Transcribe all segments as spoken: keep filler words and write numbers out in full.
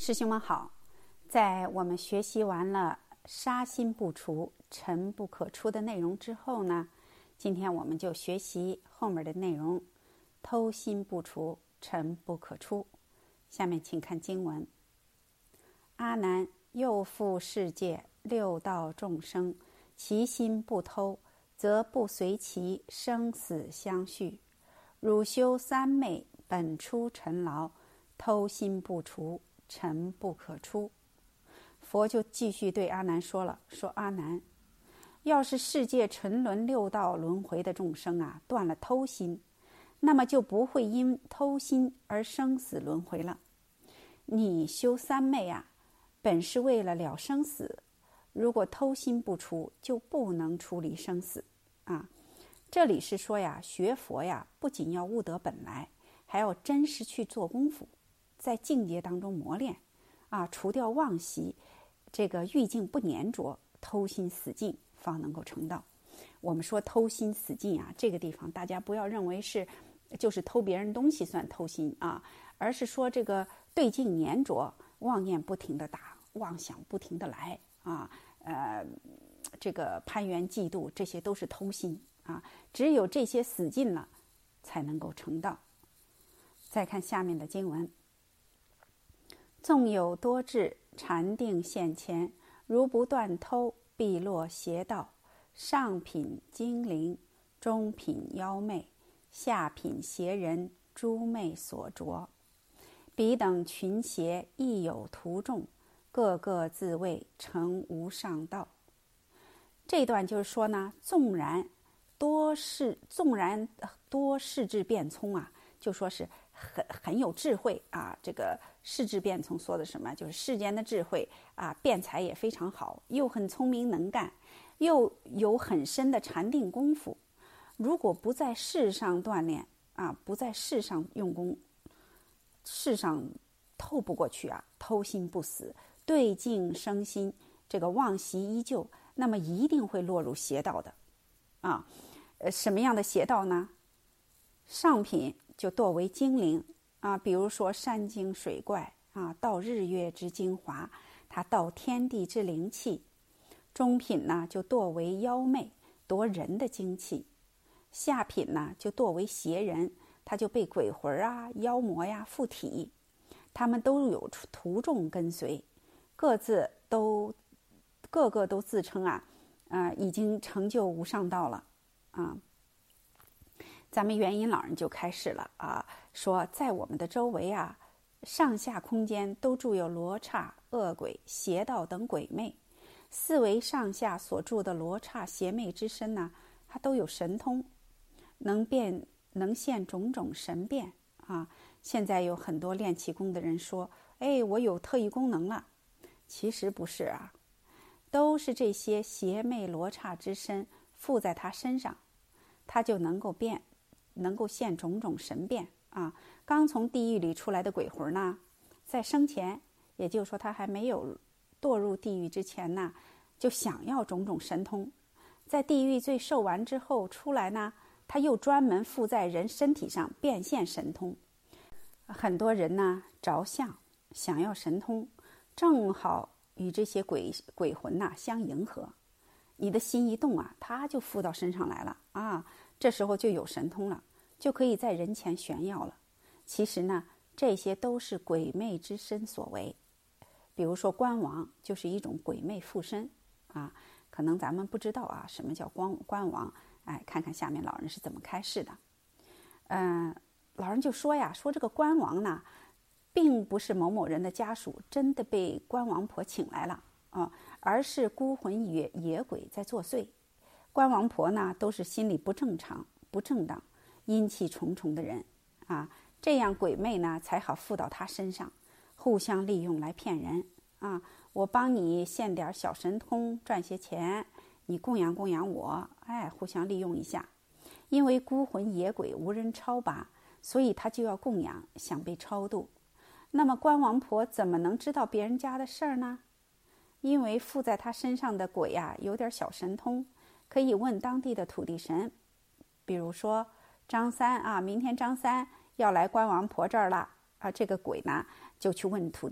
师兄们好，在我们学习完了杀心不除、尘不可出的内容之后呢，今天我们就学习后面的内容，偷心不除、尘不可出。下面请看经文：阿难，又复世界六道众生，其心不偷，则不随其生死相续。汝修三昧，本出尘劳，偷心不除，尘不可出。佛就继续对阿难说了，说阿难，要是世界沉沦六道轮回的众生啊，断了偷心，那么就不会因偷心而生死轮回了。你修三昧啊，本是为了了生死，如果偷心不除，就不能处理生死啊。这里是说呀，学佛呀，不仅要悟得本来，还要真实去做功夫，在境界当中磨练啊，除掉妄习，这个欲境不粘着，偷心死尽，方能够成道。我们说偷心死尽啊，这个地方大家不要认为是就是偷别人东西算偷心啊，而是说这个对境粘着，妄念不停的打，妄想不停的来啊，呃，这个攀缘嫉妒，这些都是偷心啊。只有这些死尽了，才能够成道。再看下面的经文：纵有多智，禅定现前，如不断偷，必落邪道。上品精灵，中品妖魅，下品邪人，诸魅所着。彼等群邪亦有徒众，个个自谓成无上道。这段就是说呢，纵然多事，纵然多世智辩聪啊，就说是很很有智慧啊。这个世智辩聪说的什么？就是世间的智慧啊，辩才也非常好，又很聪明能干，又有很深的禅定功夫。如果不在世上锻炼啊，不在世上用功，世上透不过去啊，偷心不死，对境生心，这个妄习依旧，那么一定会落入邪道的啊。呃，什么样的邪道呢？上品就堕为精灵啊，比如说山精水怪啊，盗日月之精华，它盗天地之灵气。中品呢就堕为妖魅，夺人的精气。下品呢就堕为邪人，他就被鬼魂啊、妖魔呀附体，他们都有徒众跟随，各自都个个都自称啊，啊、呃，已经成就无上道了啊。咱们元音老人就开始了啊，说在我们的周围啊，上下空间都住有罗刹、恶鬼、邪道等鬼魅。四维上下所住的罗刹邪魅之身呢，它都有神通，能变能现种种神变啊。现在有很多练气功的人说，哎，我有特异功能了。其实不是啊，都是这些邪魅罗刹之身附在他身上，他就能够变，能够现种种神变啊。刚从地狱里出来的鬼魂呢，在生前，也就是说他还没有堕入地狱之前呢，就想要种种神通，在地狱罪受完之后出来呢，他又专门附在人身体上变现神通。很多人呢着相想要神通，正好与这些鬼鬼魂呐、啊、相迎合，你的心一动啊，他就附到身上来了啊，这时候就有神通了，就可以在人前炫耀了。其实呢，这些都是鬼魅之身所为。比如说官王就是一种鬼魅附身啊，可能咱们不知道啊，什么叫官官王？哎，看看下面老人是怎么开示的。嗯、呃，老人就说呀，说这个官王呢，并不是某某人的家属真的被官王婆请来了啊，而是孤魂野野鬼在作祟。官王婆呢，都是心理不正常、不正当、阴气重重的人啊，这样鬼魅呢才好附到他身上。互相利用来骗人啊！我帮你献点小神通赚些钱，你供养供养我，哎，互相利用一下。因为孤魂野鬼无人超拔，所以他就要供养，想被超度。那么官王婆怎么能知道别人家的事儿呢？因为附在他身上的鬼呀、啊，有点小神通，可以问当地的土地神。比如说张三啊，明天张三要来官王婆这儿了啊，这个鬼呢就去问土地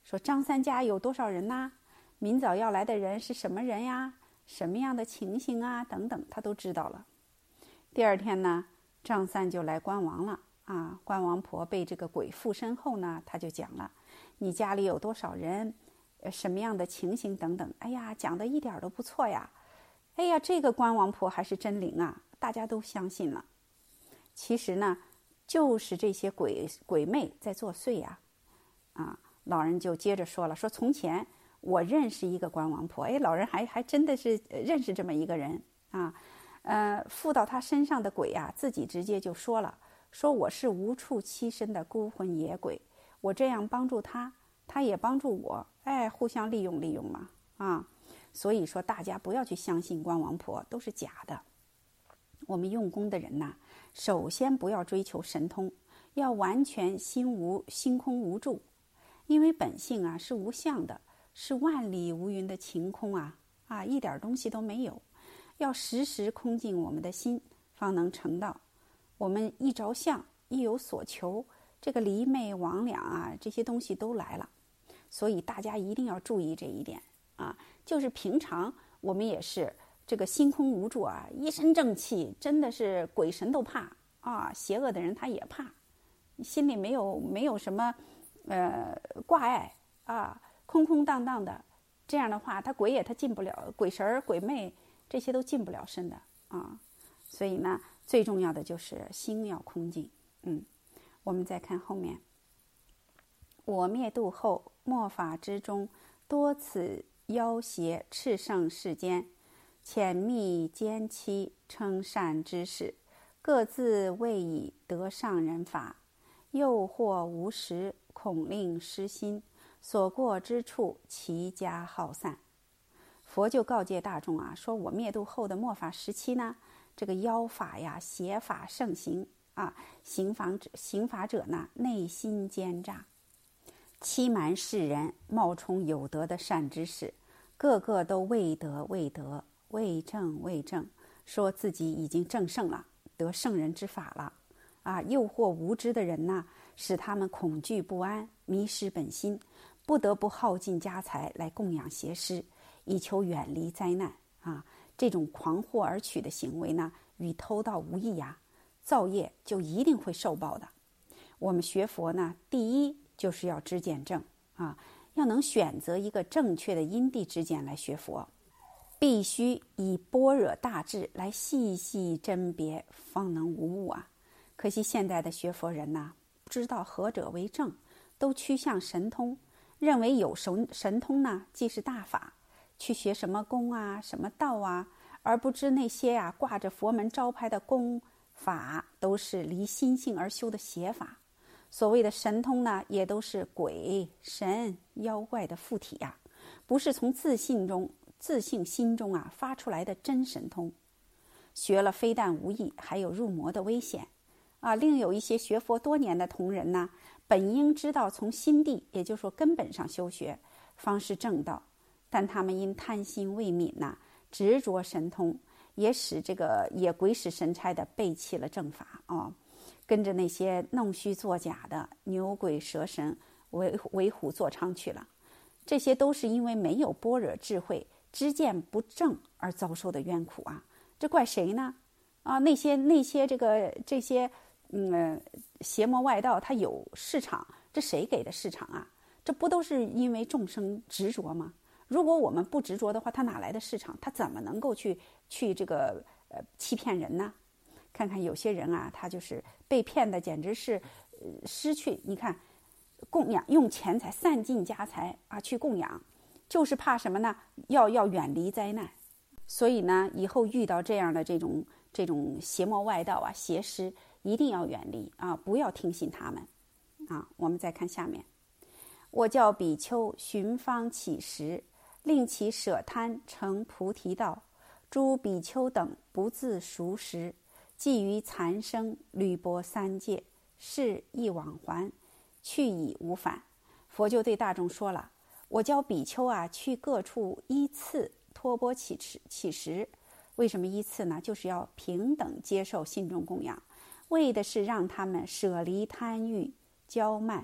说张三家有多少人呐？明早要来的人是什么人呀？什么样的情形啊？等等，他都知道了。第二天呢，张三就来观王了啊。观王婆被这个鬼附身后呢，他就讲了，你家里有多少人，什么样的情形等等。哎呀，讲的一点都不错呀。哎呀，这个观王婆还是真灵啊，大家都相信了。其实呢，就是这些鬼鬼魅在作祟呀。啊，老人就接着说了，说从前我认识一个观王婆，哎，老人还还真的是认识这么一个人啊。呃，附到他身上的鬼啊，自己直接就说了，说我是无处栖身的孤魂野鬼，我这样帮助他，他也帮助我，哎，互相利用利用嘛，啊，所以说大家不要去相信观王婆，都是假的。我们用功的人呐，首先不要追求神通，要完全心无心空无住，因为本性啊是无相的，是万里无云的晴空啊啊，一点东西都没有。要时时空净我们的心，方能成道。我们一着相，一有所求，这个离昧魍魉啊，这些东西都来了。所以大家一定要注意这一点啊！就是平常我们也是这个心空无住啊，一身正气，真的是鬼神都怕啊，邪恶的人他也怕，心里没有没有什么呃挂碍啊，空空荡荡的。这样的话，他鬼也他进不了，鬼神鬼魅这些都进不了身的啊。所以呢，最重要的就是心要空净。嗯，我们再看后面，我灭度后，末法之中，多此妖邪炽盛世间，潜密奸欺，称善之事，各自为以得上人法，诱惑无时，恐令失心，所过之处，其家好散。佛就告诫大众啊，说我灭度后的末法时期呢，这个妖法呀、邪法盛行啊，行法者行法者呢，内心奸诈，欺瞒世人，冒充有德的善知识，个个都未得未得，未正未正，说自己已经正圣了，得圣人之法了啊！诱惑无知的人呢，使他们恐惧不安，迷失本心，不得不耗尽家财来供养邪师，以求远离灾难啊！这种狂惑而取的行为呢，与偷盗无异呀，造业就一定会受报的。我们学佛呢，第一就是要知见正啊，要能选择一个正确的因地之见来学佛，必须以般若大智来细细甄别，方能无误啊。可惜现在的学佛人呐，不知道何者为正，都趋向神通，认为有神神通呢即是大法，去学什么功啊什么道啊，而不知那些啊挂着佛门招牌的功法都是离心性而修的邪法。所谓的神通呢，也都是鬼神妖怪的附体呀、啊，不是从自信中自信心中啊发出来的真神通。学了非但无益，还有入魔的危险啊！另有一些学佛多年的同仁呢，本应知道从心地，也就是说根本上修学，方是正道，但他们因贪心未泯呐、啊，执着神通，也使这个也鬼使神差的背弃了正法啊。跟着那些弄虚作假的牛鬼蛇神为为虎作伥去了，这些都是因为没有般若智慧，知见不正而遭受的冤苦啊！这怪谁呢？啊，那些那些这个这些嗯邪魔外道，他有市场，这谁给的市场啊？这不都是因为众生执着吗？如果我们不执着的话，他哪来的市场？他怎么能够去去这个呃欺骗人呢？看看有些人啊，他就是被骗的，简直是、呃、失去。你看，供养用钱财散尽家财啊，去供养，就是怕什么呢？要要远离灾难。所以呢，以后遇到这样的这种这种邪魔外道啊、邪师，一定要远离啊，不要听信他们啊。我们再看下面，我教比丘寻方乞食，令其舍贪成菩提道。诸比丘等不自熟食。既于残生履波三界，是亦往还，去已无返。佛就对大众说了，我教比丘啊，去各处依次托钵乞食乞食。为什么依次呢？就是要平等接受信众供养，为的是让他们舍离贪欲、骄慢，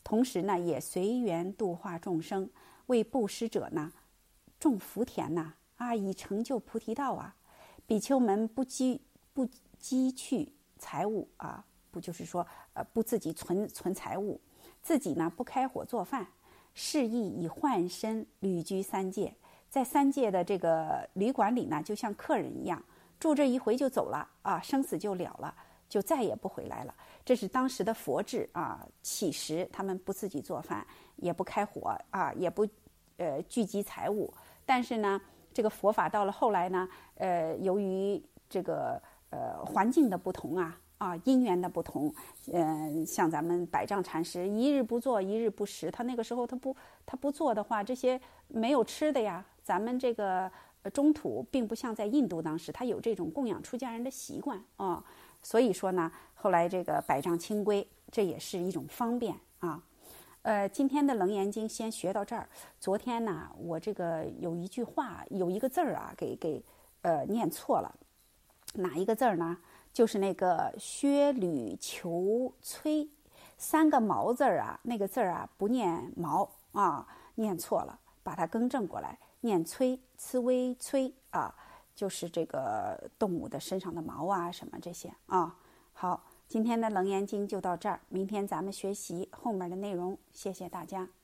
同时呢，也随缘度化众生，为布施者呢种福田呐、啊，啊，以成就菩提道啊。比丘们不积不积蓄财物啊，不就是说呃不自己存存财物，自己呢不开火做饭，示意以换身旅居三界，在三界的这个旅馆里呢，就像客人一样，住这一回就走了啊，生死就了了，就再也不回来了。这是当时的佛制啊，乞食，他们不自己做饭，也不开火啊，也不呃聚集财物。但是呢，这个佛法到了后来呢，呃，由于这个呃环境的不同啊。啊，因缘的不同，嗯、呃，像咱们百丈禅师一日不做一日不食，他那个时候他不他不做的话，这些没有吃的呀。咱们这个中土并不像在印度当时，他有这种供养出家人的习惯啊、哦，所以说呢，后来这个百丈清规，这也是一种方便啊。呃，今天的《楞严经》先学到这儿。昨天呢，我这个有一句话，有一个字儿啊，给给呃念错了，哪一个字儿呢？就是那个薛吕求崔三个毛字儿啊，那个字儿啊不念毛啊，念错了，把它更正过来，念崔，刺猬崔啊，就是这个动物的身上的毛啊，什么这些啊。好，今天的《楞严经》就到这儿，明天咱们学习后面的内容，谢谢大家。